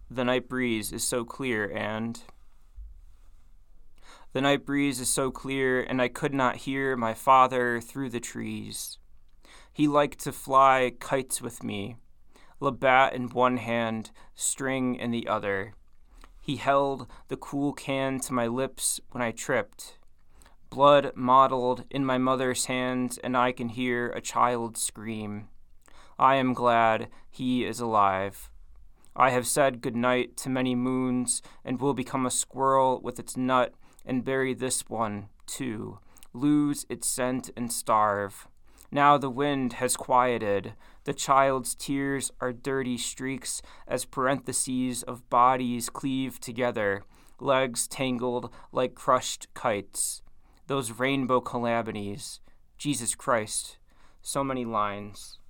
The night breeze is so clear The night breeze is so clear, and I could not hear my father through the trees. He liked to fly kites with me, labat in one hand, string in the other. He held the cool can to my lips when I tripped. Blood mottled in my mother's hands, and I can hear a child scream. I am glad he is alive. I have said good night to many moons, and will become a squirrel with its nut, and bury this one, too, lose its scent and starve. Now the wind has quieted. The child's tears are dirty streaks as parentheses of bodies cleave together, legs tangled like crushed kites. Those rainbow calamities. Jesus Christ. So many lines.